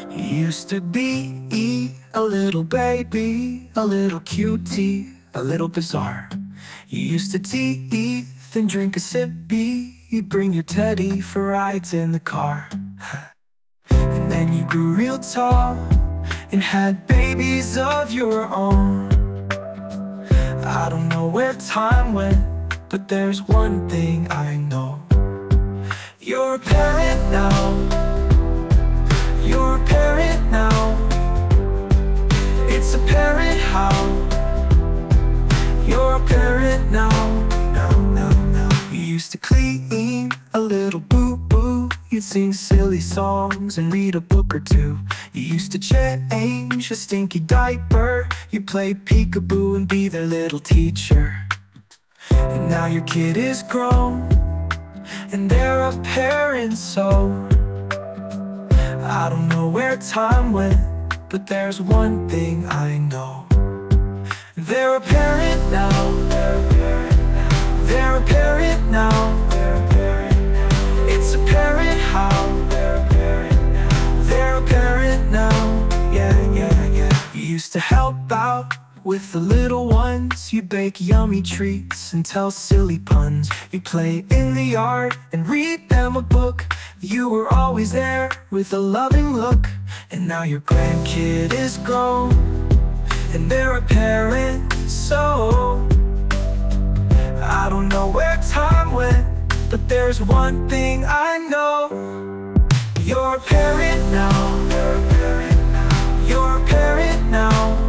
You used to be a little baby, a little cutie, a little bizarre. You used to teeth and drink a sippy. You'd bring your teddy for rides in the car. And then you grew real tall and had babies of your own. I don't know where time went, but there's one thing I know. You're a parent now. You're a parent now. It's apparent how you're a parent now. Now. You used to clean a little boo-boo. You'd sing silly songs and read a book or two. You used to change a stinky diaper. You play peekaboo and be their little teacher. And now your kid is grown and they're a parent, so I don't know where time went, but there's one thing I know. They're a parent now. They're a parent now. It's apparent how they're a parent now. Yeah. You used to help out with the little ones. You bake yummy treats and tell silly puns. You play in the yard and read them a book. You were always there with a loving look. And now your grandkid is grown and they're a parent, so I don't know where time went, but there's one thing I know. You're a parent now. You're a parent now.